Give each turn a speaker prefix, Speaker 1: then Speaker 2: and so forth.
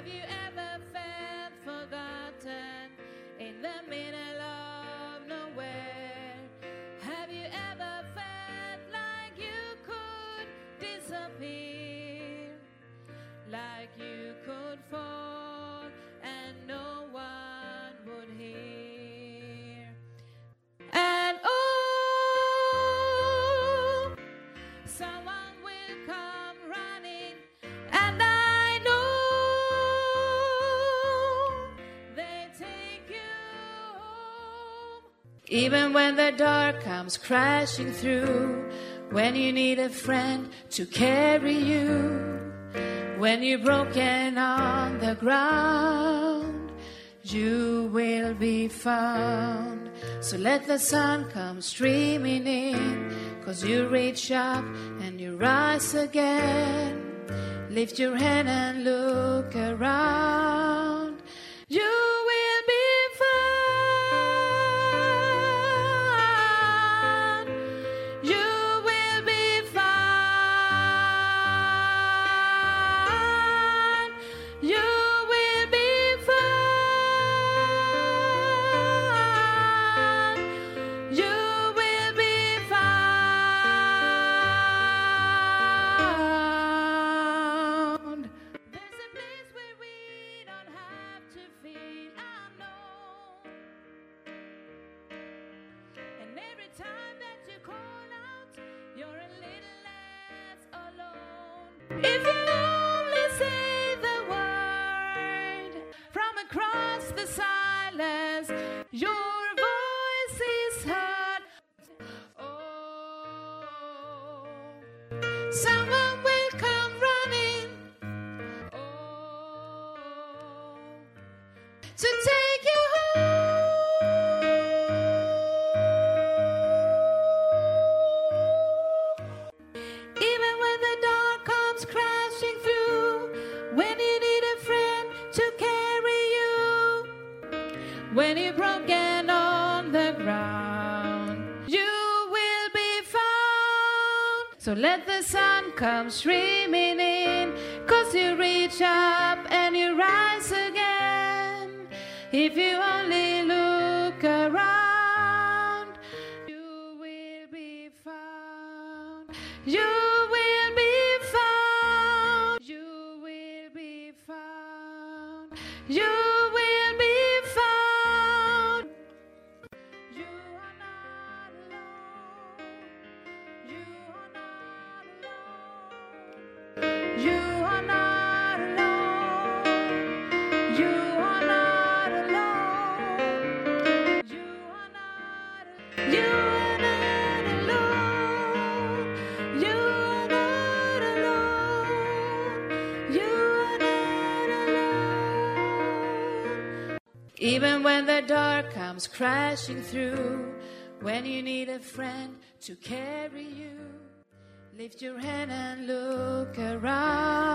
Speaker 1: Have you ever felt forgotten in the middle of nowhere? Have you ever felt like you could disappear? Like you could fall and no one would hear? And oh, someone will come running, and I know they take you home. Even when the dark comes crashing through, when you need a friend to carry you, when you're broken on the ground, you will be found. So let the sun come streaming in, 'cause you reach up and you rise again. Lift your head and look around. You will be found. You will be found. You will be found. You will be found. There's a place where we don't have to feel unknown. And every time that you call out, you're a little less alone. If you only say the word from across the silence, your voice is heard. Oh, someone will come running. Oh, to take you home. Even when the dark comes crashing through, when you need a friend to carry you, when you're broken on the ground, you will be found. So let the sun come streaming in, 'cause you reach up and you rise again. If you only look around, you will be found. You will be found. You will be found. You will be found. You are not alone. You are not alone. You are not alone. You are not alone. You are not alone. You are not alone. You are not alone. You are not alone. Even when the dark comes crashing through, when you need a friend to carry you, lift your head and look around.